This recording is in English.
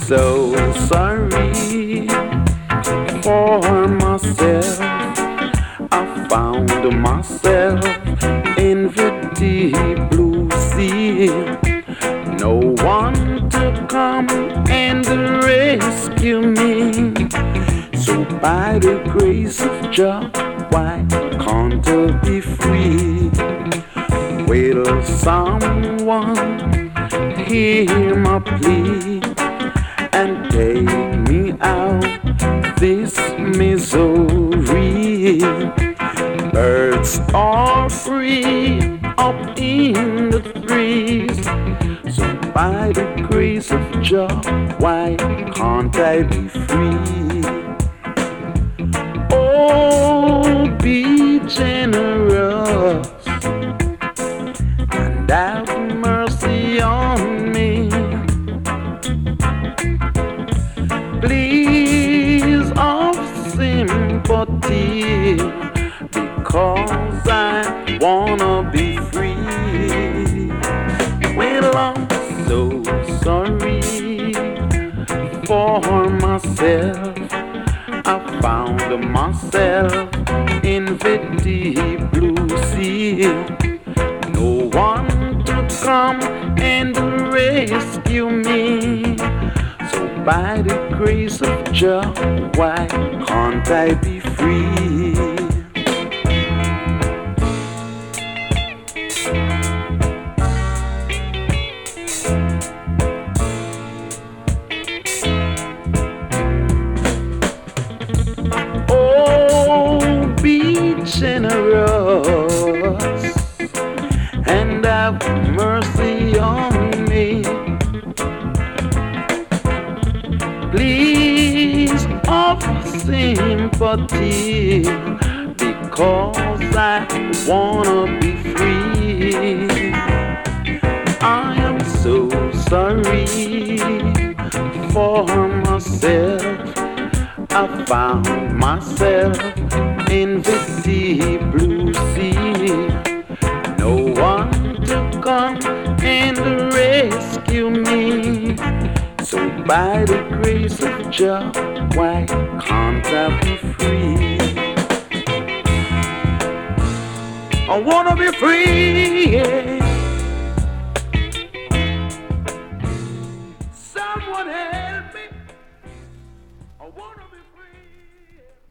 so sorry for myself. I found myself in the deep blue sea. No one to come and rescue me. So by the grace of Jah, why can't I be free? Will someone hear my plea and take me out this misery? Birds are free up in the trees. So by the grace of Jah, why can't I be free? Oh, be generous and have mercy on me. Please, of sympathy, because I wanna be free. Well, I'm so sorry for myself. I found myself in the deep blue sea. No one to come and rescue me. So by the grace of Jah, why can't I be free? Generous and have mercy on me. Please offer sympathy, because I wanna be free. I am so sorry for myself. I found myself in the deep blue sea. No one to come and rescue me. So by the grace of Jah, why can't I be free? I wanna be free, yeah.